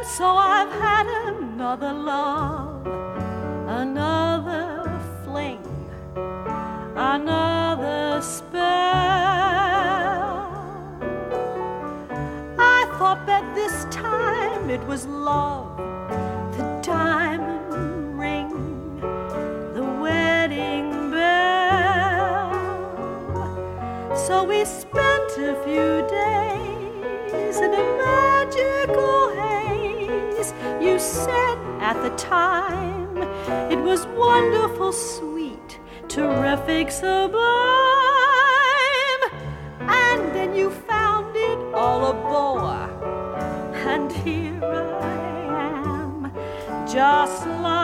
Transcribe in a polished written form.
So I've had another love, another fling, another spell. I thought that this time it was love, the diamond ring, the wedding bell. So we spent a few days in a magical haze. You said at the time it was wonderful, sweet, terrific, sublime. And then you found it all a bore, and here I am, just like